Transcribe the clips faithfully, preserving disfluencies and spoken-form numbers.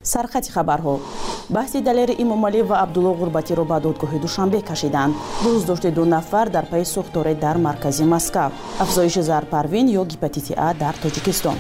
сархати хабарҳо. баҳси далери Эмомалӣ ва Абдулло Ғурбатиро ба додгоҳи Душанбе кашиданд. Дуздошти ду нафар дар пайи сӯхторе дар маркази Москав. Афзоиши зарпарвин ё гепатити А дар Тоҷикистон.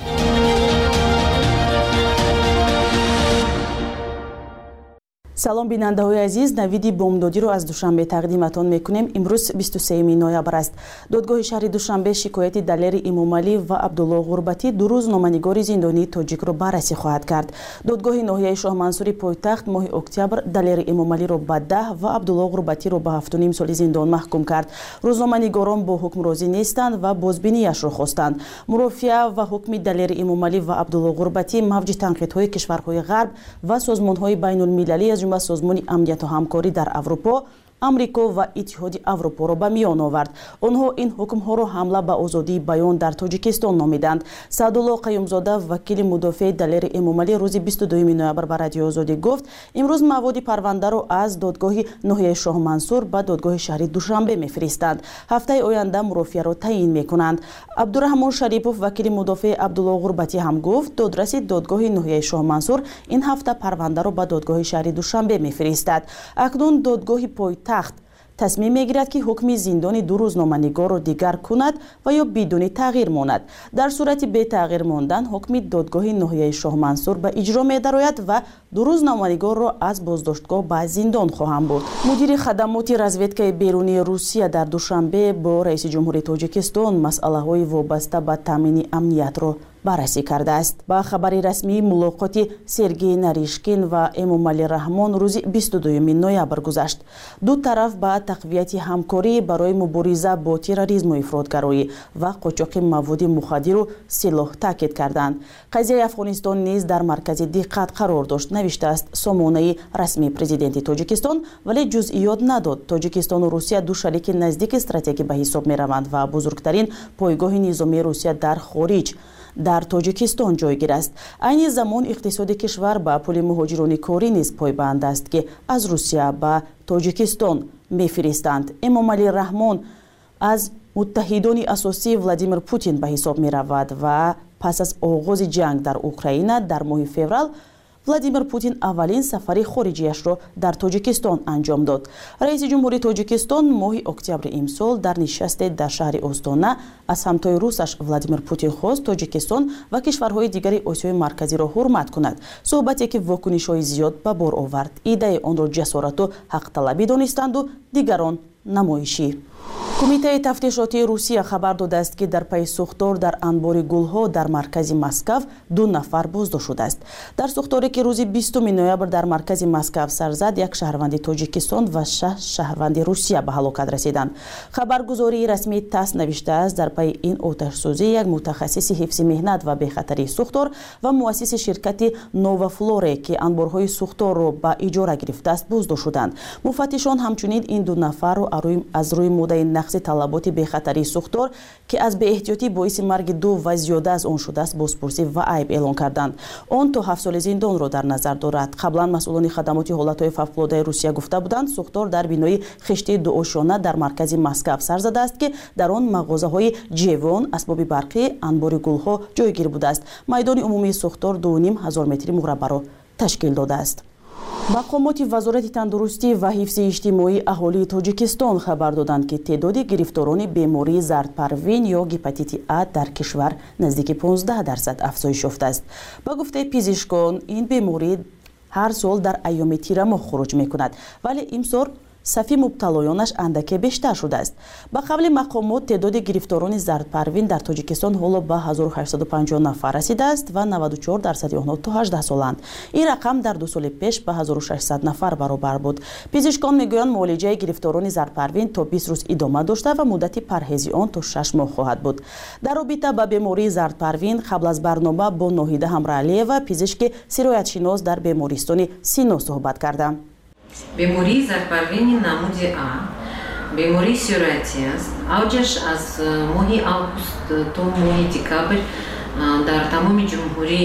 салом бинандаҳои азиз, навиди бомдодиро аз Душанбе тақдиматон мекунем. имрӯз бисту сеюми ноябр аст. додгоҳи шаҳри Душанбе шикояти далери Эмомалӣ ва Абдулло Ғурбатӣ ду рӯз номанигори зиндонии тоҷикро баррасӣ хоҳад кард. додгоҳи ноҳияи Шоҳмансури пойтахт моҳи октябр далери Эмомалиро ба даҳ ва Абдулло Ғурбатиро ба ҳафту ним соли зиндон маҳкум кард. рӯзноманигорон бо ҳукм розӣ нестанд ва бозбиниашро хостанд. мурофиа ва ҳукми далери Эмомалӣ ва Абдулло Ғурбатӣ мавҷи танқидҳои кишварҳои ғарб ва созмонҳои байнулмилалӣ аз ва созмони амнияту ҳамкорӣ дар Аврупо, Амрико ва Иттиҳоди Аврупоро ба миён овард. онҳо ин ҳукмҳоро ҳамла ба озодии баён дар Тоҷикистон номиданд. Саъдулло Қаюмзода, вакили мудофиаи далери Эмомалӣ, рӯзи бисту дуюми ноябр ба Радиои Озодӣ гуфт, имрӯз маводи парвандаро аз додгоҳи ноҳияи Шоҳмансур ба додгоҳи шаҳри Душанбе мефиристанд. ҳафтаи оянда мурофиаро таъин мекунанд. Абдураҳмон Шарипов, вакили мудофиаи Абдулло Ғурбатӣ ҳам гуфт, додраси додгоҳи ноҳияи Шоҳмансур ин ҳафта парвандаро ба додгоҳи шаҳри Душанбе мефиристад. акнун додгоҳи пойтахт тасмим мегирад ки ҳукми зиндони ду рӯзноманигорро дигар кунад ва ё бидуни тағйир монад. дар сурати бетағйир мондан ҳукми додгоҳи ноҳияи Шоҳмансур ба иҷро медарояд ва ду рӯзноманигорро аз боздоштгоҳ ба зиндон хоҳанд бурд. мудири хадамоти разведкаи берунии Русия дар Душанбе бо раиси ҷумҳурии Тоҷикистон масъалаҳои вобаста ба таъмини амниятро баррасӣ кардааст. ба хабари расмии мулоқоти Сергей Наришкин ва Эмомалӣ Раҳмон рӯзи бисту дуюми ноябр гузашт. ду тараф ба тақвияти ҳамкорӣ барои мубориза бо терроризму ифротгароӣ ва қочоқи маводи мухаддиру силоҳ таъкид карданд. қазияи Афғонистон низ дар маркази диққат қарор дошт, навиштааст сомонаи расмии президенти Тоҷикистон, вале ҷузъиёт надод. Тоҷикистону Русия ду шарики наздики стратегӣ ба ҳисоб мераванд ва бузургтарин пойгоҳи низомии Русия дар хориҷ дар Тоҷикистон ҷойгир аст. айни замон иқтисоди кишвар ба пули муҳоҷирони корӣ низ пойбанд аст, ки аз Русия ба Тоҷикистон мефиристанд. Эмомалӣ Раҳмон аз муттаҳидони асосии Владимир Путин ба ҳисоб меравад ва пас аз оғози ҷанг дар Украина дар моҳи феврал Владимир Путин аввалин сафари хориҷиашро дар Тоҷикистон анҷом дод. раиси ҷумҳурии Тоҷикистон моҳи октябри имсол дар нишасте дар шаҳри Остона аз ҳамтои русаш Владимир Путин хост Тоҷикистон ва кишварҳои дигари Осиёи марказиро ҳурмат кунад. суҳбате ки вокунишҳои зиёд ба бор овард. Идаи онро ҷасорату ҳақталабӣ донистанду дигарон намоишӣ. Кумитаи тафтишотии Русия хабар додааст, ки дар пайи сӯхтор дар анбори гулҳо дар маркази Москав ду нафар боздошт шудааст. дар сӯхторе ки рӯзи бистуми ноябр дар маркази Москав сар зад, як шаҳрванди Тоҷикистон ва шаш шаҳрванди Русия ба ҳалокат расиданд. Хабаргузории расмии ТАСС навиштааст, дар пайи ин оташсӯзӣ як мутахассиси ҳифзи меҳнат ва бехатарии сӯхтор ва муассиси ширкати Новафлоре, ки анборҳои сӯхторро ба иҷора гирифтааст, боздошт шуданд. муфаттишон ҳамчунин ин ду нафарро аз рӯи моддаи нақси талаботи бехатарии сӯхтор, ки аз беэҳтиётӣ боиси марги ду ва зиёда аз он шудааст, бозпурсӣ ва айб эълон карданд. он то ҳафт соли зиндонро дар назар дорад. қаблан масъулони хадамоти ҳолатҳои фавқулоддаи Русия гуфта буданд, сӯхтор дар бинои хиштии дуошона дар маркази Москав сар задааст, ки дар он мағозаҳои ҷевон, асбоби барқӣ, анбори гулҳо ҷойгир будааст. майдони умумии сӯхтор ду ним ҳазор метри мураббаъро ташкил додааст. мақомоти вазорати тандурустӣ ва ҳифзи иҷтимоии аҳолии Тоҷикистон хабар доданд, ки теъдоди гирифторони бемории зардпарвин ё гепатити А дар кишвар наздики понздаҳ дарсад афзоиш ёфтааст. ба гуфтаи пизишкон, ин беморӣ ҳар сол дар айёми тирамоҳ хуруҷ мекунад, вале имсор сафи мубталоёнаш андаке бештар шудааст. ба қавли мақомот, теъдоди гирифторони зардпарвин дар Тоҷикистон ҳоло ба ҳазору ҳаштсаду панҷоҳ нафар расидааст ва наваду чор дарсади онҳо то ҳаждаҳ соланд. ин рақам дар ду соли пеш ба ҳазору шашсад нафар баробар буд. пизишкон мегӯянд, муолиҷаи гирифторони зардпарвин то бист рӯз идома дошта ва муддати парҳези он то шаш моҳ хоҳад буд. дар робита ба бемории зардпарвин қабл аз барнома бо Ноҳида Ҳамраалиева, пизишки сироятшинос дар бемористони Сино суҳбат кардам. бемории зардпарвини намуди А бемории сироятӣ аст. авҷаш аз моҳи август то моҳи декабр дар тамоми ҷумҳурӣ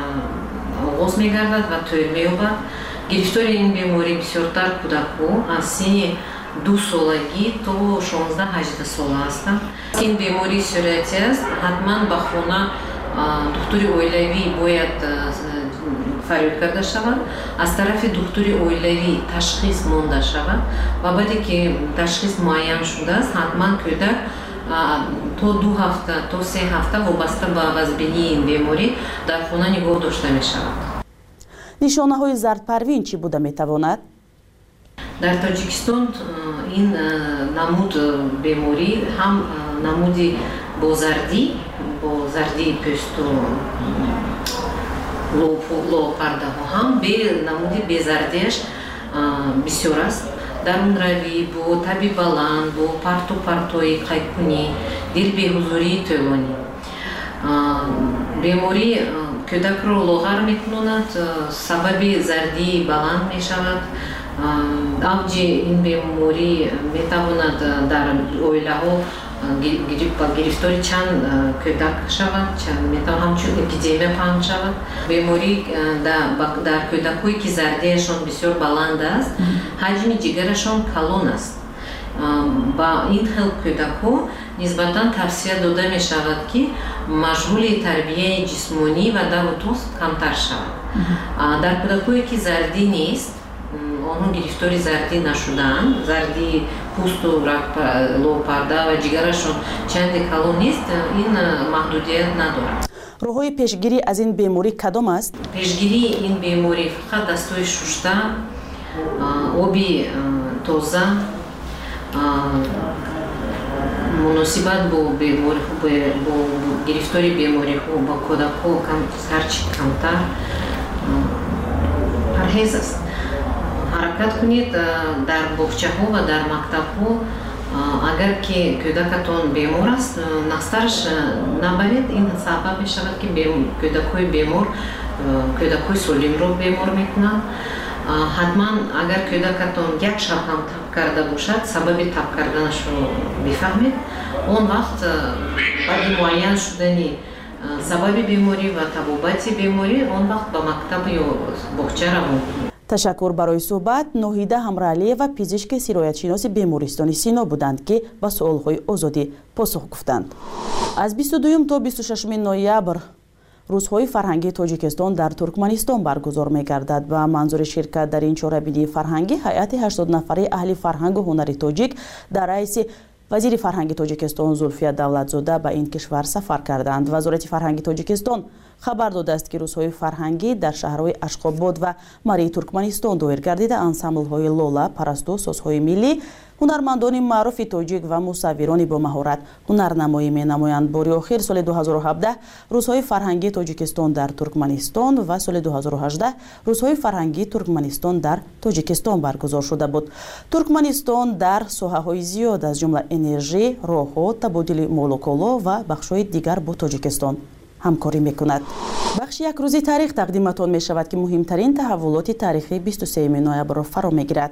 оғоз мегардад ва тӯл меёбад. гирифтори ин беморӣ бисёртар кӯдакҳо аз синни ду солагӣ то шонздаҳ ҳаждаҳ сола ҳастанд. ин бемории сироятӣ аст. ҳатман ба хона духтури оилавӣ бояд фариёд карда шавад, аз тарафи духтури оилавӣ ташхис монда шавад ва баъде ки ташхис муайян шудааст, ҳатман кӯдак то ду ҳафта то се ҳафта вобаста ба вазбинии ин беморӣ дар хона нигоҳ дошта мешавад. нишонаҳои зардпарвин чӣ буда метавонад? дар Тоҷикистон ин намуд беморӣ ҳам намуди бо зардӣ бо зардии пӯсту лоопардаҳо ҳам намуди безардиаш бисёр аст. дарунравӣ, бо таби баланд, бо парту партои қайкунӣ, дилбеҳузурии тӯлонӣ. Беморӣ кӯдакро лоғар мекунонад, сабаби зардии баланд мешавад. авҷи ин беморӣ метавонад дар оилаҳо гирифтори чанд кӯдак шавад, ҳамчун эпидемия паҳн шавад. Беморӣ дар кӯдакҳое ки зардияшон бисёр баланд аст, ҳаҷми ҷигарашон калон аст. ба ин хел кӯдакҳо нисбатан тавсия дода мешавад ки машғули тарбияи ҷисмонӣ ва даву тост камтар шавад. Дар кӯдакҳое ки зардӣ нест, онҳо гирифтори зардӣ нашудаанд, зардии пӯсту лоопарда ва ҷигарашон чанде калон нест, ин маҳдудият надорад. роҳҳои пешгирӣ аз ин беморӣ кадом аст? пешгирии ин беморӣ фақат дастҳои шушта, оби тоза, муносибат бо гирифтори бемориҳо ба кӯдакҳо ҳарчи камтар парҳез аст. ҳаракат кунед дар боғчаҳо ва дар мактабҳо. Агар ки кӯдакатон бемор аст, настараш набаред, ин сабаб мешавад ки кӯдакҳои бемор кӯдакҳои солимро бемор мекунад. ҳатман агар кӯдакатон як шаб ҳам таб карда бошад, сабаби таб карданашро бифаҳмед, он вақт баъди муайян шудани сабаби беморӣ ва табобати беморӣ, он вақт ба мактаб ё боғча равон кунед. ташаккур барои суҳбат. Ноҳида Ҳамраалиева, пизишки сироятшиноси бемористони Сино буданд ки ба суолҳои озодӣ посух гуфтанд. аз бисту дуюм то бисту шашуми ноябр рӯзҳои фарҳангии Тоҷикистон дар Туркманистон баргузор мегардад. Ба манзури ширкат дар ин чорабинии фарҳангӣ ҳайати ҳаштод нафари аҳли фарҳангу ҳунари тоҷик дар раиси вазири фарҳанги Тоҷикистон Зулфия Давлатзода ба ин кишвар сафар карданд. Вазорати фарҳанги Тоҷикистон хабар додааст ки рӯзҳои фарҳангӣ дар шаҳрҳои Ашхобод ва Марии Туркманистон доир гардида ансамблҳои лола, парасту, созҳои миллӣ, ҳунармандони маъруфи тоҷик ва мусаввирони бомаҳорат ҳунарнамоӣ менамоянд. Бори охир соли ду ҳазору ҳабдаҳ рӯзҳои фарҳангии Тоҷикистон дар Туркманистон ва соли ду ҳазору ҳаждаҳ рӯзҳои фарҳангии Туркманистон дар Тоҷикистон баргузор шуда буд. Туркманистон дар соҳаҳои зиёд аз ҷумла энержӣ, роҳҳо, табодили молуколо ва бахшҳои дигар бо Тоҷикистон ҳамкорӣ мекунад. бахши як рӯзи таърих тақдиматон мешавад ки муҳимтарин таҳаввулоти таърихи бисту сеюми ноябрро фаро мегирад.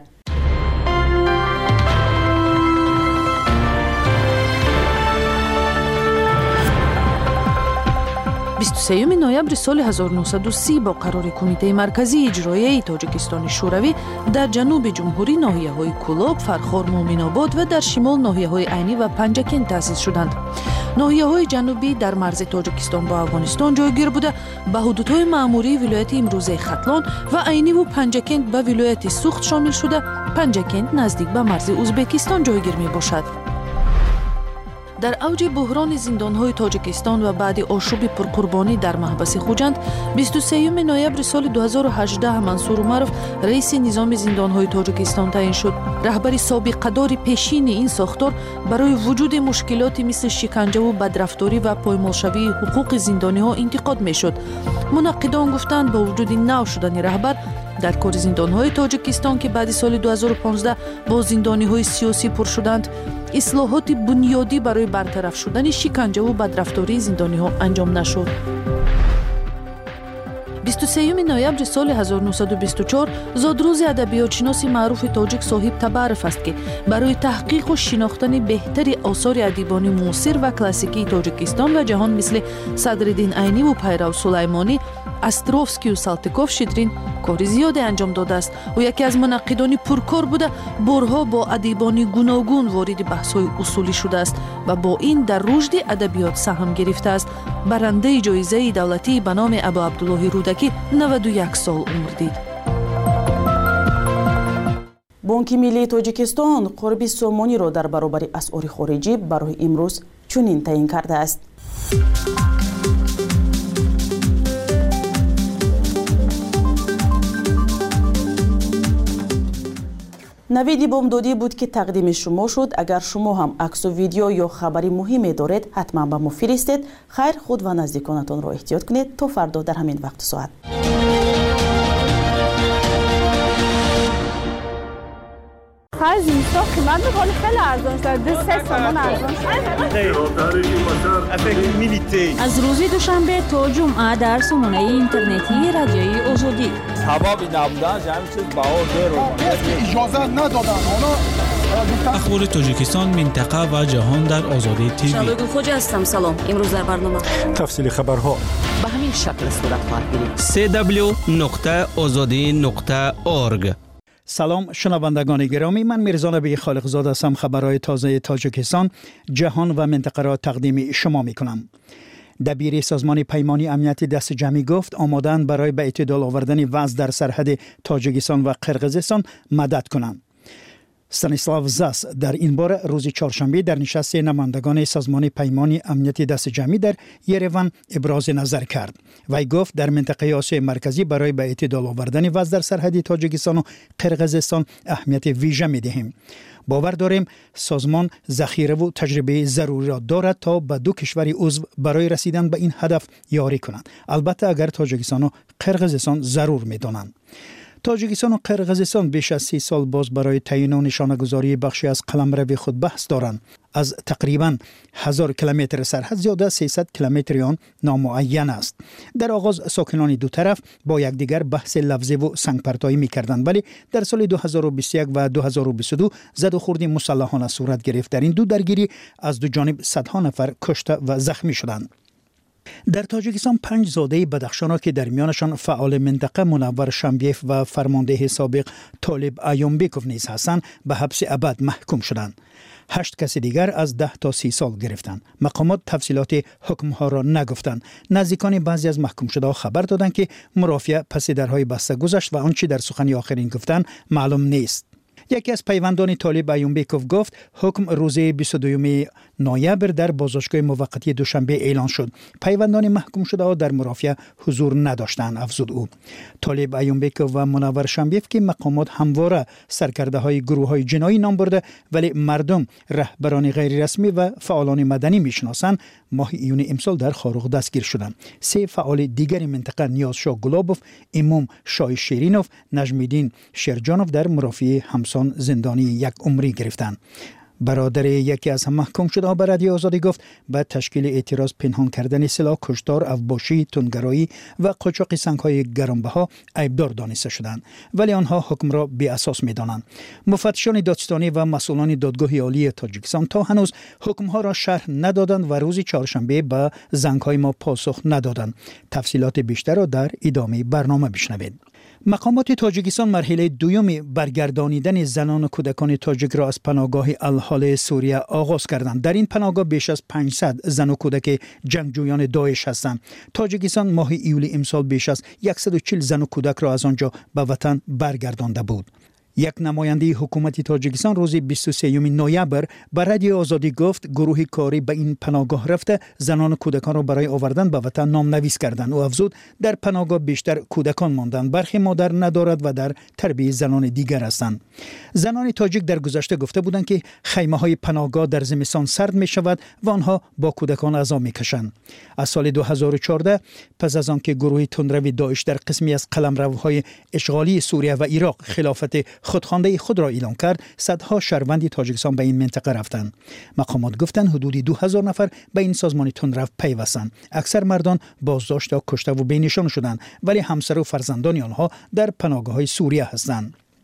бисту сеюми ноябри соли ҳазору нуҳсаду си бо қарори Кумитаи марказии иҷроияи Тоҷикистони шӯравӣ дар ҷануби ҷумҳурӣ ноҳияҳои Кулоб, Фархор, Муъминобод ва дар шимол ноҳияҳои Айнӣ ва Панҷакен таъсис шуданд. ноҳияҳои ҷанубӣ дар марзи Тоҷикистон бо Афғонистон ҷойгир буда ба ҳудудҳои маъмурии вилояти имрӯзаи Хатлон ва Айниву Панҷакент ба вилояти Сухт шомил шуда, Панҷакент наздик ба марзи Узбекистон ҷойгир мебошад. дар авҷи буҳрони зиндонҳои Тоҷикистон ва баъди ошуби пурқурбонӣ дар маҳбаси Хуҷанд, бисту сеюми ноябри соли ду ҳазору ҳаждаҳ Мансур Умаров раиси низоми зиндонҳои Тоҷикистон таъин шуд. раҳбари собиқадори пешини ин сохтор барои вуҷуди мушкилоти мисли шиканҷаву бадрафторӣ ва поймолшавии ҳуқуқи зиндониҳо интиқод мешуд. мунаққидон гуфтанд бо вуҷуди нав шудани раҳбар дар кори зиндонҳои Тоҷикистон ки баъди соли ду ҳазору понздаҳ бо зиндониҳои сиёсӣ пур шуданд, ислоҳоти бунёдӣ барои бартараф шудани шиканҷаву бадрафтории зиндониҳо анҷом нашуд. бисту сеюми ноябри соли ҳазору нуҳсаду бисту чор зодрӯзи адабиётшиноси маъруфи тоҷик Соҳиб Табаров аст ки барои таҳқиқу шинохтани беҳтари осори адибони муосир ва классикии Тоҷикистон ва ҷаҳон мисли Садриддин Айниву Пайрав Сулаймонӣ استروفسکی و سالتیکوف شیدرین کاری زیادی انجام داده است و یکی از منقدان پرکار بوده. بارها با ادیبان گوناگون وارد بحث‌های اصولی شده است و با این در رشد ادبیات سهم گرفته است. برنده جایزه دولتی به نام ابا عبدالله رودکی نود و یک سال عمر دید. بانک ملی تاجیکستان قرب سومانی را در برابر اسعار خارجی برای امروز چنین تعیین کرده است. نوید بامدادی بود که تقدیم شما شد. اگر شما هم عکس و ویدیو یا خبری مهمی دارید حتما به ما فرستید. خیر، خود و نزدیکانتان را احتیاط کنید. تا فردا در همین وقت ساعت. هر زیستا قیمت میکنه خیلی ارزان شده. سه سامان ارزان شده. از روز دوشنبه تا جمعه در سامانه اینترنتی رادیوی آزادی. هوا بی نبودن جمعی چیز بها دیر اجازه ندادن. اخبار تاجیکستان، منطقه و جهان در آزادی تیوی. شبگو خوجا هستم. سلام. امروز در برنامه تفصیل خبرها به همین شکل صورت خواهد گرفت. سی دبلیو نقطه آزادی نقطه اورگ. سلام شنوندگان گرامی، من میرزا نبی خالقزاده هستم. خبرهای تازه تاجیکستان، جهان و منطقه را تقدیم شما میکنم. دبیر سازمان پیمانی امنیت دست جمعی گفت آماده‌اند برای به اعتدال آوردن وضع در سرحد تاجیکستان و قرقیزستان مدد کنند. استانیسلاو زاس در این باره روز چهارشنبه در نشست نمایندگان سازمان پیمانی امنیت دست جمعی در یروان ابراز نظر کرد. وی گفت در منطقه آسیای مرکزی برای به اعتدال آوردن وضع در سرحد تاجیکستان و قرقیزستان اهمیت ویژه می‌دهیم. باور داریم سازمان ذخیره و تجربه ضروری را دارد تا به دو کشور عضو برای رسیدن به این هدف یاری کنند، البته اگر تاجیکستان و قرقیزستان ضرور می‌دانند. تاجیکستان و قرقیزستان بیش از سی سال باز برای تعیین و نشانه‌گذاری بخشی از قلمرو خود بحث دارند. از تقریباً هزار کیلومتر سرحد زیاده سیصد کیلومتر آن نامعین است. در آغاز ساکنان دو طرف با یکدیگر بحث لفظی و سنگپرتایی می‌کردند، ولی در سال دو هزار و بیست و یک و دو هزار و بیست و دو زد و خورد مسلحانه صورت گرفت. در این دو درگیری از دو جانب صدها نفر کشته و زخمی شدند. در تاجیکستان پنج زاده بدخشان که در میانشان فعال منطقه منور شمبیف و فرمانده سابق طالب ایومبیکوف نیز هستند به حبس ابد محکوم شدند. هشت کس دیگر از ده تا سی سال گرفتند. مقامات تفصیلات حکمها را نگفتند. نزدیکان بعضی از محکوم شده خبر دادند که مرافعه پس درهای بسته گذشت و آنچه در سخن آخرین گفتند معلوم نیست. یکی از پیوندان طالب ایومبیکوف گفت حکم روز بیست و دوم نوامبر در بازداشتگاه موقتی دوشنبه اعلان شد. پیوندان محکوم شده ها در مرافعه حضور نداشتند، افزود او. طالب ایومبیکوف و منور شمبیف که مقامات همواره سرکرده های گروه های جنایی نام برده ولی مردم رهبران غیر رسمی و فعالان مدنی میشناسند، ماه ایون امسال در خاروق دستگیر شدند. سه فعال دیگر منطقه نیازشاه گلابوف، امام شاه شیرینوف، نجمیدین شیرجانوف در مرافعه همسان زندانی یک عمری گرفتند. برادر یکی از هم محکوم شده به رادیو آزادی گفت به تشکیل اعتراض پنهان کردن سلاح، کشتار، افباشی، تندگرایی و قاچاق سنگ‌های گرانبها ایبدار دانسته شدند، ولی آنها حکم را بی اساس می‌دانند. مفتشان دادستانی و مسئولان دادگاه عالی تاجیکستان تا هنوز حکم‌ها را شرح ندادند و روز چهارشنبه به زنگ‌های ما پاسخ ندادند. تفصیلات بیشتر را در ادامه برنامه بشنوید. مقامات تاجیکستان مرحله دوم برگردانیدن زنان و کودکان تاجیک را از پناهگاه الحال سوریه آغاز کردند. در این پناهگاه بیش از پانصد زن و کودک جنگجویان داعش هستند. تاجیکستان ماه ایول امسال بیش از صد و چهل زن و کودک را از آنجا به وطن برگردانده بود. یک نماینده حکومت تاجیکستان روز بیست و سوم نوامبر به رادیو آزادی گفت گروه کاری به این پناهگاه رفته زنان و کودکان را برای آوردن به وطن نام نویس کردند. او افزود در پناهگاه بیشتر کودکان ماندند، برخی مادر ندارد و در تربیت زنان دیگر هستند. زنان تاجیک در گذشته گفته بودند که خیمه های پناهگاه در زمستان سرد می شود و آنها با کودکان عذاب می کشند. از سال دو هزار و چهارده پس از آنکه گروه تندروی داعش در قسمی از قلمروهای اشغالی سوریه و عراق خلافت خودخوانده خود را اعلام کرد، صدها شهروند تاجیکستان به این منطقه رفتند. مقامات گفتند حدود دو هزار نفر به این سازمان تندرو پیوستند. اکثر مردان بازداشت یا کشته و بینشان شدند، ولی همسر و فرزندان آنها در پناهگاه‌های سوریه هستند.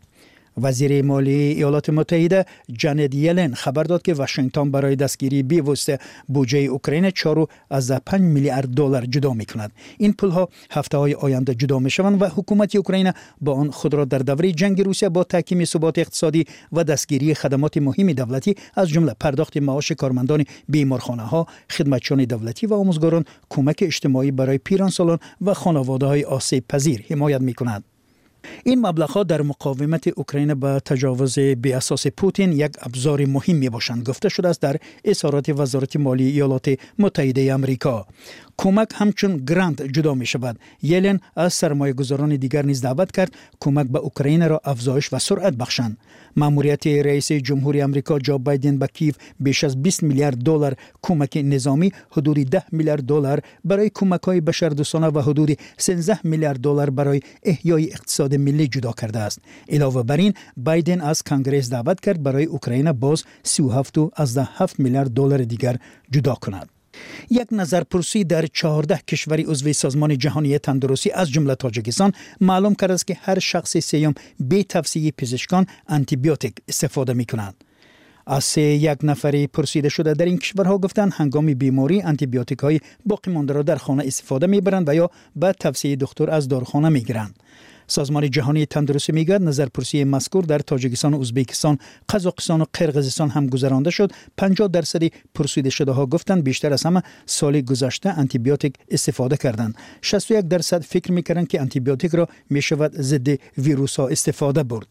وزیر مالی ایالات متحده جانت یلن خبر داد که واشنگتن برای دستگیری بی‌واسطه بودجه اوکراین چهار و پنج میلیارد دلار جدا می‌کند. این پول‌ها هفته‌های آینده جدا می‌شوند و حکومت اوکراین با آن خود را در دوره جنگ روسیه با تحکیم ثبات اقتصادی و دستگیری خدمات مهم دولتی از جمله پرداخت معاش کارمندان بیمارخانه‌ها، خدمتچیان دولتی و آموزگاران، کمک اجتماعی برای پیرانسالان و خانواده‌های آسیب پذیر حمایت می‌کند. این مبلغ‌ها در مقاومت اوکراین به تجاوز بی اساس پوتین یک ابزار مهم می‌باشند، گفته شده است در اظهارات وزارت مالی ایالات متحده آمریکا. کمک همچون گرانت جدا می شود. یلن از سرمایه گذاران دیگر نیز دعوت کرد کمک به اوکراین را افزایش و سرعت بخشند. ماموریت رئیس جمهوری آمریکا جو بایدن به کیف بیش از بیست میلیارد دلار کمک نظامی، حدود ده میلیارد دلار برای کمک‌های بشردوستانه و حدود سیزده میلیارد دلار برای احیای اقتصاد ملی جدا کرده است. علاوه بر این بایدن از کنگره دعوت کرد برای اوکراین باز سی و هفت و هفت میلیارد دلار دیگر جدا کند. یک نظرپرسی در چهارده کشور عضو سازمان جهانی تندرستی از جمله تاجیکستان معلوم کرده است که هر شخص سیوم به توصیه پزشکان آنتی بیوتیک استفاده می کنند. از سه یک نفری پرسیده شده در این کشورها گفتند هنگام بیماری آنتی بیوتیک های باقی مانده را در خانه استفاده می برند و یا به توصیه دکتر از داروخانه می گیرند. سازمان جهانی تندرستی میگوید نظرپرسی مذکور در تاجیکستان، ازبکستان، قزاقستان و قرقیزستان هم گذرانده شد. پنجاه درصد پرسیده شده ها گفتند بیشتر از همه سال گذشته آنتی بیوتیک استفاده کردند. شصت و یک درصد فکر میکردند که آنتی بیوتیک را میشود ضد ویروس ها استفاده برد.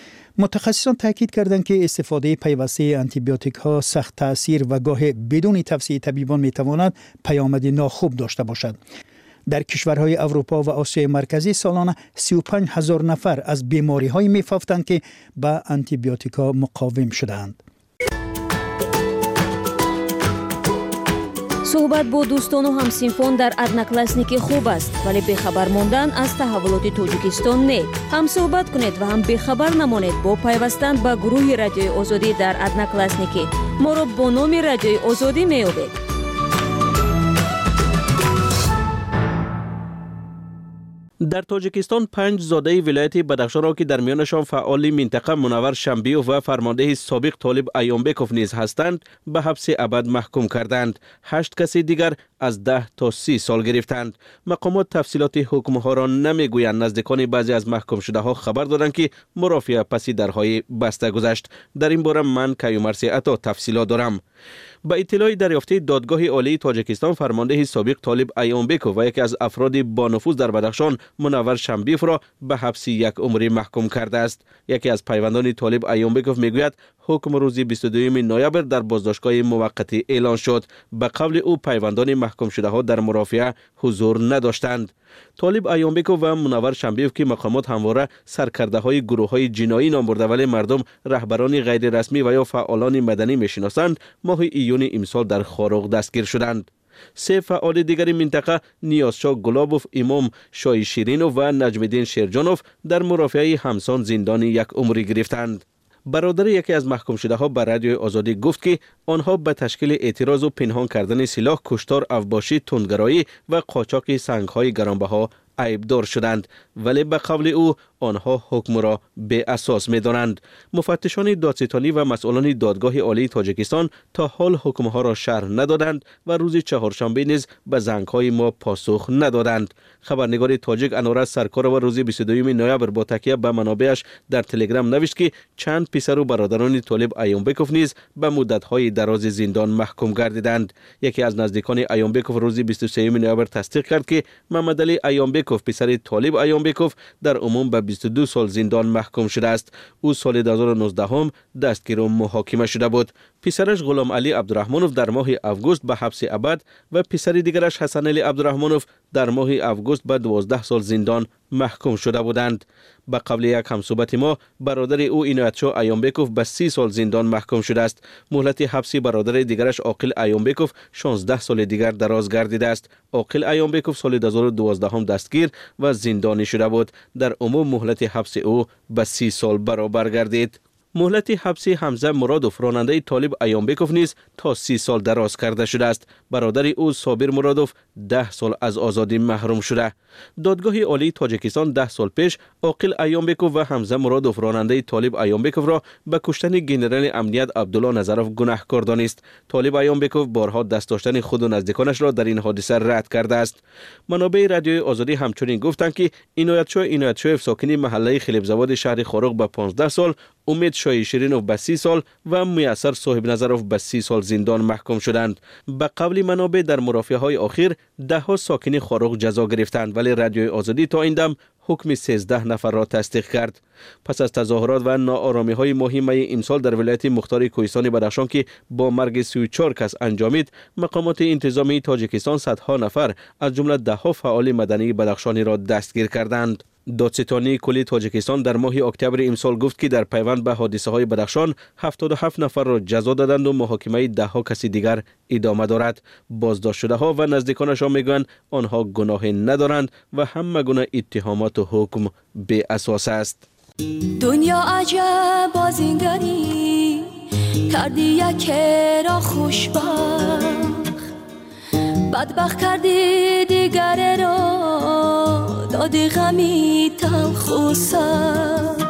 متخصصان تاکید کردند که استفاده پیوسته آنتی بیوتیک ها سخت تاثیر و گاه بدون توصیه طبیبان میتواند پیامد ناخوب داشته باشد. در کشورهای اروپا و آسیای مرکزی سالانه سی و پنج هزار نفر از بیماری‌های می‌افتند که با آنتی بیوتیکا مقاوم شدند. صحبت با دوستان و همسینفان در ادناکلاسنیکی خوب است، ولی بخبر ماندن از تحولات تاجیکستان نه. هم صحبت کنید و هم بخبر نمانید با پیوستن به گروه رادیوی آزادی در ادناکلاسنیکی. ما را با نام رادیوی آزادی می‌یابید. در تاجیکستان پنج زاده ولایت بدخشان را که در میانشان فعال منطقه منور شنبیوف و فرمانده سابق طالب ایامبکوف نیز هستند به حبس ابد محکوم کردند. هشت کسی دیگر از ده تا سی سال گرفتند. مقامات تفصیلات حکم ها را نمیگویند. نزدیکان بعضی از محکوم شده ها خبر دادند که مرافعه پس درهای بسته گذشت. در این باره من کیومرسی عطا تفصیلات دارم. با اطلاع دریافته دادگاه عالی تاجیکستان فرمانده سابق طالب ایامبکوف و یکی از افراد با نفوذ در بدخشان منور شنبیف را به حبس یک عمری محکوم کرده است. یکی از پیوندان طالب ایامبکوف میگوید حکم روز بیست و دوم نوامبر در بازداشتگاه موقتی اعلان شد. به قول او پیوندان محکوم شده ها در مرافعه حضور نداشتند. طالب ایامبکوف و منور شنبیف که مقامات همواره سرکرده های گروه های جنایی نام برده ولی مردم رهبران غیر رسمی و یا فعالان مدنی میشناسند ماه ایون امسال در خاروق دستگیر شدند. سه فعال دیگر منطقه نیازشاه گلابوف، امام شاه شیرینوف و نجم‌الدین شیرجانوف در مرافعه همسان زندان یک عمری گرفتند. برادر یکی از محکوم شده ها به رادیوی آزادی گفت که آنها به تشکیل اعتراض و پنهان کردن سلاح، کشتار، اوباشی، تندگرایی و قاچاق سنگ‌های گرانبها عیبدار شدند، ولی به قول او آنها حکم را به اساس می دانند. مفتشان دادستانی و مسئولان دادگاه عالی تاجیکستان تا حال حکمها را شرح ندادند و روز چهارشنبه نیز به زنگ‌های ما پاسخ ندادند. خبرنگار تاجیک انوره سرکار و روز بیست و دوم نوامبر با تکیه به منابعش در تلگرام نوشت که چند پسر و برادران طالب ایامبکوف نیز به مدت‌های دراز زندان محکوم گردیدند. یکی از نزدیکان ایامبکوف روز بیست و سوم نوامبر تصدیق کرد که محمد علی ایامبکوف پسر طالب ایامبکوف در عموم به بیست و دو سال زندان محکوم شده است. او سال دو هزار و نوزده هم دستگیر و محاکمه شده بود. پسرش غلام علی عبدالرحمنوف در ماه اوگوست به حبس ابد و پسر دیگرش حسن علی عبدالرحمنوف در ماه اوگوست به دوازده سال زندان محکوم شده بودند. به قول یک همصحبت ما برادر او عنایتشاه ایامبکوف به سی سال زندان محکوم شده است. مهلت حبس برادر دیگرش عاقل ایامبکوف شانزده سال دیگر دراز گردیده است. عاقل ایامبکوف سال دو هزار و دوازده هم دستگیر و زندانی شده بود. در عموم مهلت حبس او به سی سال برابر گردید. مهلت حبس حمزه مرادوف راننده طالب ایامبکوف نیز تا سی سال دراز کرده شده است. برادر او صابر مرادوف ده سال از آزادی محروم شده. دادگاه عالی تاجیکستان ده سال پیش عاقل ایامبکوف و حمزه مرادوف راننده طالب ایامبکوف را به کشتن ژنرال امنیت عبدالله نظروف گناهکار دانست. طالب ایامبکوف بارها دست داشتن خود و نزدیکانش را در این حادثه رد کرده است. منابع رادیوی آزادی همچنین گفتند که عنایت‌شاه عنایت‌شاهیف ساکن محله خلیبزاد شهر خاروق به پانزده سال، امید شاه شیرینوف به سی سال و میسر صاحب نظروف به سی سال زندان محکوم شدند. به قول منابع در مرافعه های اخیر ده ها ساکن خاروق جزا گرفتند، ولی رادیوی آزادی تا این دم حکم سیزده نفر را تصدیق کرد. پس از تظاهرات و ناآرامی های مهم امسال در ولایت مختار کوهستان بدخشان که با مرگ سی و چهار کس انجامید، مقامات انتظامی تاجیکستان صدها نفر از جمله ده ها فعال مدنی بدخشانی را دستگیر کردند. دادستانی کلی تاجیکستان در ماه اکتبر امسال گفت که در پیوند به حادثه های بدخشان هفتاد و هفت نفر را جزا دادند و محاکمه ده ها کسی دیگر ادامه دارد. بازداشت شده ها و نزدیکانشان میگویند آنها گناهی ندارند و همه گونه اتهامات و حکم بی اساس است. دنیا عجب بازینگری کردی یک را خوشبخت، بدبخت کردی دیگر را دادی غمی تلخ و سخت.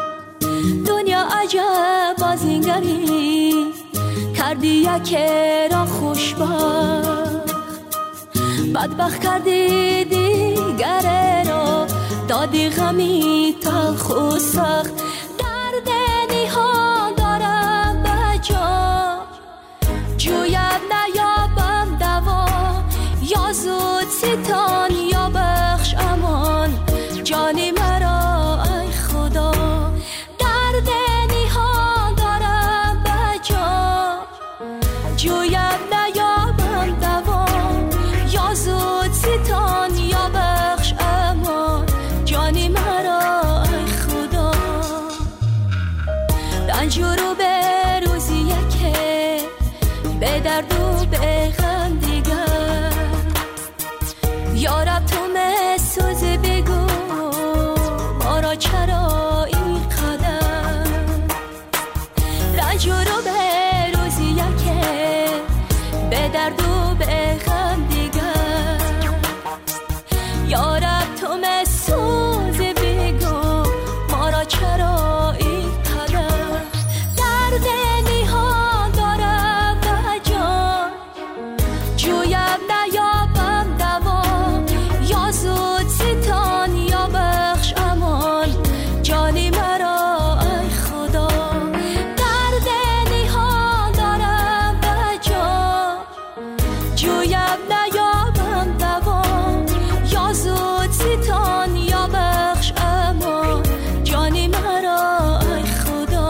دنیا عجب بازینگری کردی یک را خوشبخت، بدبخت کردی دیگر را دادی غمی تلخ و سخت. درد نهان دارم به جا جویم نیابم دوا، یا زود ستان یا بخش امان جانی مرا ای خدا. درد نهان دارم به جا جویم نیابم دوا، یا زود ستان یا بخش امان جانی مرا ای خدا. رنج رو به روزی یکه به درد و به غم دیگر، یارب تو مسوز بگو ما را چرا این قدر. رنج رو به روزی یکه به درد و به غم دیگر، یارب تو مسوز بگو ما را چرا این قدر. درد نهان دارم به جان جویم نیابم دوا، یا زود ستان یا بخش امان جانی مرا ای خدا. درد نهان دارم به جان جویم نیابم دوا، یا زود ستان یا بخش امان جانی مرا ای خدا.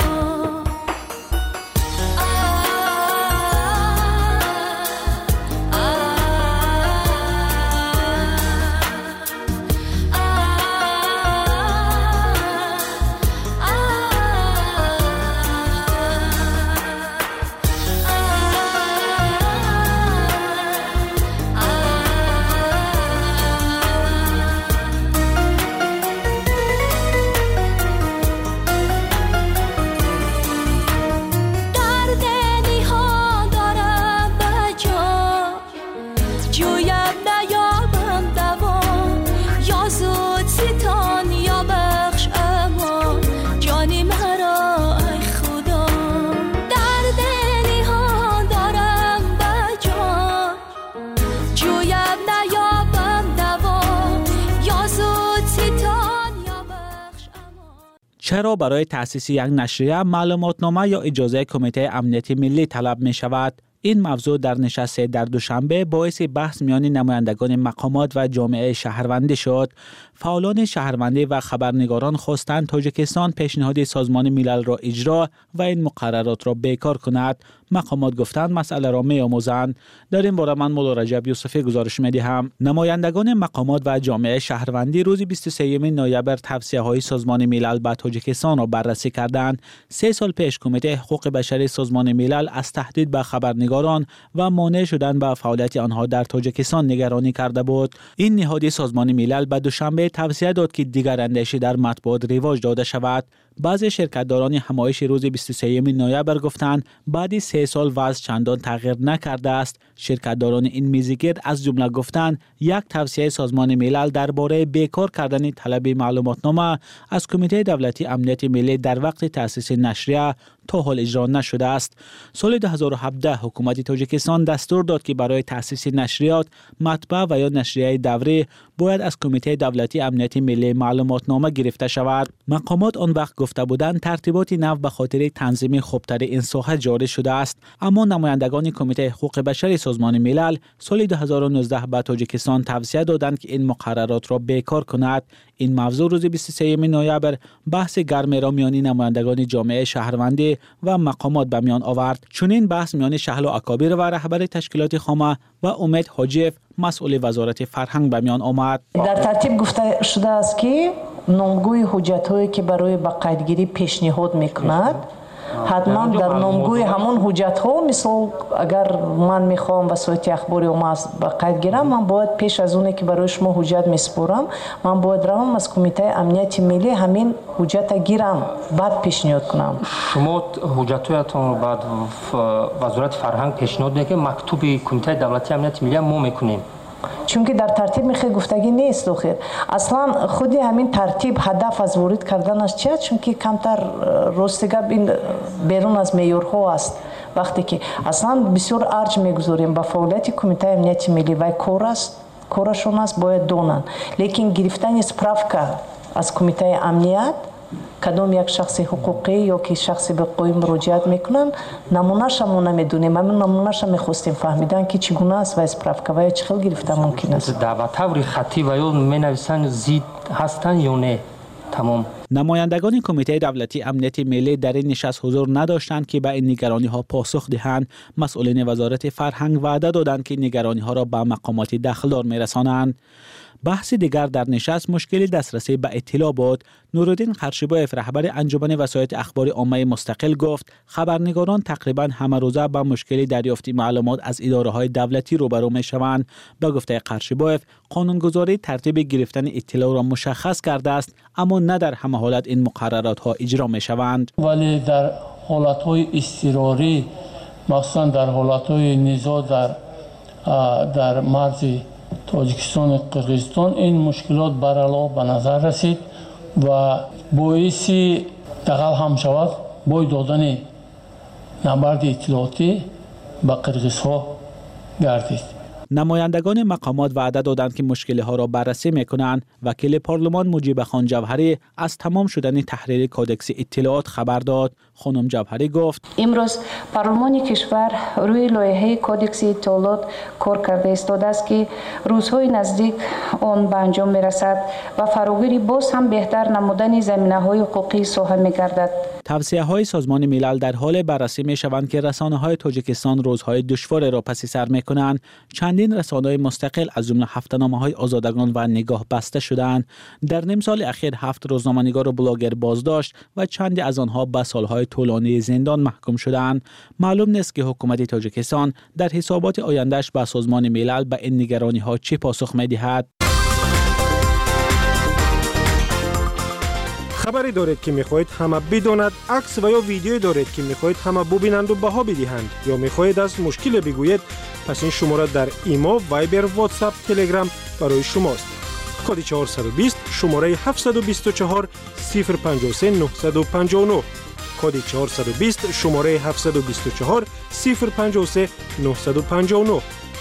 درد نهان دارم به جان جویم نیابم دوا، یا زود ستان یا بخش امان جانی مرا ای خدا. درد نهان دارم به جان جویم نیابم دوا، یا زود ستان یا بخش امان. چرا برای تأسیس یک نشریه معلوماتنامه یا اجازه کمیته امنیت ملی طلب می شود؟ این موضوع در نشست در دوشنبه باعث بحث میان نمایندگان مقامات و جامعه شهروندی شد. فعالان شهروندی و خبرنگاران خواستند تاجیکستان پیشنهاد سازمان ملل را اجرا و این مقررات را بیکار کند. مقامات گفتند مسئله را می‌آموزند. در این باره من مولا رجب یوسفی گزارش می‌دهم. نمایندگان مقامات و جامعه شهروندی روز بیست و سوم نوامبر توصیه‌های سازمان ملل به تاجیکستان را بررسی کردند. سه سال پیش کمیته حقوق بشری سازمان ملل از تهدید به خبرنگاران و مانع شدن به فعالیت آنها در تاجیکستان نگرانی کرده بود. این نهاد سازمان ملل به دوشنبه توصیه داد که دیگر اندیشه در مطبوعات رواج داده شود. بعضی شرکتداران همایش روز بیست و سوم نوامبر گفتند بعد سه سال وضع چندان تغییر نکرده است. شرکتداران این میزگرد از جمله گفتند یک توصیه سازمان ملل درباره بیکار کردن طلب معلوماتنامه از کمیته دولتی امنیت ملی در وقت تأسیس نشریه تا حال اجرا نشده است. سال دو هزار و هفده حکومت تاجیکستان دستور داد که برای تأسیس نشریات، مطبع و یا نشریه دوره باید از کمیته دولتی امنیت ملی معلوماتنامه گرفته شود. مقامات آن وقت گفته بودند ترتیبات نو به خاطر تنظیم خوبتر این ساحه جاری شده است، اما نمایندگان کمیته حقوق بشر سازمان ملل سال دو هزار و نوزده به تاجیکستان توصیه دادند که این مقررات را بیکار کند. این موضوع روز بیست و سوم نوامبر بحث گرمی را میان نمایندگان جامعه شهروندی و مقامات به میان آورد. چنین بحث میان شهل و اکابر و رهبر تشکیلات خامه و امید حاجیف مسئول وزارت فرهنگ به میان آمد. در ترتیب گفته شده است که نامگوی حجت‌هایی که برای به قیدگیری پیشنهاد میکند حتما در نامگوی همون حجت‌ها، مثل اگر من میخوام وسایت اخباری اومد به قید گیرم، من باید پیش از اونه که برای شما حجت میسپارم من باید روم از کمیته امنیت ملی همین حجت گیرم بعد پیشنهاد کنم. شما حجت‌هایتون بعد وزارت فرهنگ پیشنهاد میکنه مکتوب کمیته دولتی امنیت ملی ما میکنیم، چون که در ترتیب میخوای گفتگی نیست. آخر اصلا خودی همین ترتیب هدف از ورود کردنش چیه؟ چون که کمتر راستگاب این بیرون از معیارها است. وقتی که اصلا بسیار ارج میگذاریم به فعالیت کمیته امنیت ملی و کار است، کارشون است باید دونن، لیکن گرفتن اسپرافکا از کمیته امنیت کدام یک شخص حقوقی یا که شخصی به قوی مراجعت میکنن نمونهش هم نمیدونیم. همون نمونهش هم میخواستیم فهمیدن که چگونه است و اسپرافکا و چه خیلی گرفتن ممکن است. در طور خطی و یا مینویسن زید هستن یا نه. تمام نمایندگان کمیته دولتی امنیت ملی در این نشست حضور نداشتند که به این نگرانی ها پاسخ دهند. مسئولین وزارت فرهنگ وعده دادند که نگرانی ها را به مقامات دخلدار میرسانند. بحث دیگر در نشست مشکل دسترسی به اطلاع بود. نورالدین قرشیبایف رهبر انجمن وسایط اخبار عامه مستقل گفت خبرنگاران تقریبا همه روزه با مشکل دریافت معلومات از اداره‌های دولتی روبرو می‌شوند. به گفته قرشیبایف قانونگذاری ترتیب گرفتن اطلاع را مشخص کرده است، اما نه در همه حالت این مقررات ها اجرا می‌شوند. ولی در حالت‌های اضطراری، مثلا در حالت‌های نزاع در در مرز تاجیکستان و قرقیزستان این مشکلات برعلاوه به نظر رسید و باعث دغل هم شود بای دادن نبرد اطلاعاتی به قرقیزها گردید. نمایندگان مقامات وعده دادند که مشکل‌ها را بررسی می‌کنند. وکیل پارلمان مجیب خان جوهری از تمام شدن تحریر کودکس اطلاعات خبر داد. خانم جوهری گفت امروز پارلمان کشور روی لایحه کودکس اطلاعات کار کرده ایستاده است که روزهای نزدیک آن به انجام می‌رسد و فراگیری باز هم بهتر نمودن زمینه‌های حقوقی ساحه می‌گردد. توصیه‌های سازمان ملل در حال بررسی می‌شوند که رسانه‌های تاجیکستان روزهای دشوار را پس سر می‌کنند. چندین رسانه‌های مستقل از جمله هفته‌نامه‌های آزادگان و نگاه بسته شدند. در نیم سال اخیر هفت روزنامه‌نگار و بلاگر بازداشت و چندی از آنها به سالهای طولانی زندان محکوم شدند. معلوم نیست که حکومت تاجیکستان در حسابات آینده‌اش به سازمان ملل به این نگرانی‌ها چه پاسخ می‌دهد. خبری دارید که میخواهید همه بداند، عکس و یا ویدیویی دارید که میخواهید همه ببینند و بها بدهند، یا میخواهید از مشکل بگویید، پس این شماره در ایما، وایبر، واتساپ، تلگرام برای شماست. کد چهارصد و بیست شماره هفتصد و بیست و چهار صفر پنجاه و سه نهصد و پنجاه و نه. کد چهارصد و بیست شماره هفتصد و بیست و چهار صفر پنجاه و سه نهصد و پنجاه و نه.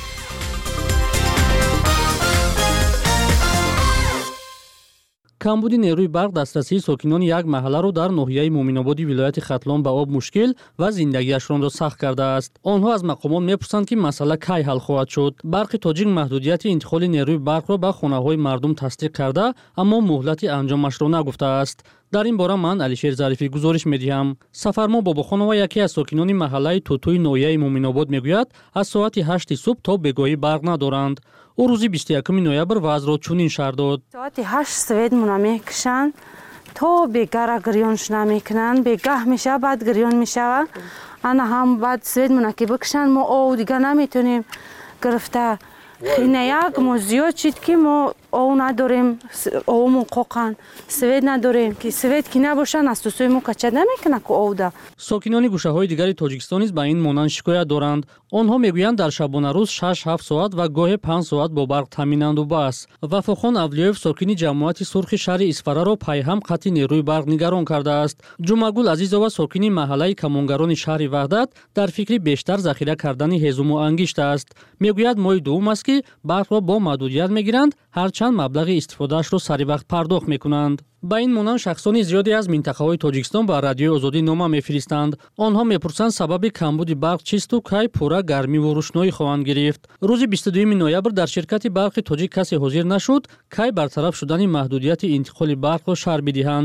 کمبود نیروی برق دسترسی ساکنان یک محله را در ناحیه مومن‌آباد ولایت ختلان به آب مشکل و زندگیشان را سخت کرده است. آنها از مقامات می‌پرسند که مسئله کی حل خواهد شد. برق تاجیک محدودیت انتقال نیروی برق را به خانه‌های مردم تصدیق کرده، اما مهلت انجامش را نگفته است. در این باره من علیشیر ظریفی گزارش می‌دهم. سفرما باباخانوا یکی از ساکنان محله توتوی ناحیه مومن‌آباد میگوید از ساعت هشت صبح تا بگاهی برق ندارند. او روزی بیست و یکم نوامبر وضع را چنین شرح داد. ساعت هشت سوید مونه میکشن تا بگره گریانش نمیکنن، بگه میشه بعد گریان میشه. انا هم بعد سوید مونه که بکشن ما او دیگه نمیتونیم گرفته. اینه یک ما زیاد چید که ما او نداریم، اومون قوقن، سوید نداریم که سوید که نباشن از تو سویمون کچه نمیکنه که او ده. ساکنان گوشه‌های دیگری تاجیکستان نیز به این مانند شکایت دارند. آنها میگویند در شبانه روز شش هفت ساعت و گاهی پنج ساعت با برق تامینند و بس. وفاخان اولیایف ساکنی جماعت سرخ شهر اسفره را پیهم قطع نیروی برق نگران کرده است. جمعگل عزیزова ساکنی محله کمانگران شهر وحدت در فکر بیشتر ذخیره کردن هیزم و انگشت است. میگوید ماه دوم است که برق را با محدودیت میگیرند، هرچند مبلغ استفادهش را سری وقت پرداخت میکنند. با این مانند شخصان زیادی از منطقه‌های تاجیکستان با رادیوی آزادی نامه میفرستند. آنها میپرسند سبب کمبود برق چیست و کی پورا گرمی و روشنایی خواهند گرفت. روز بیست و دوم نوامبر در شرکت برق تاجیک کسی حاضر نشد کی برطرف شدن محدودیت انتقال برق را شرح بدهند.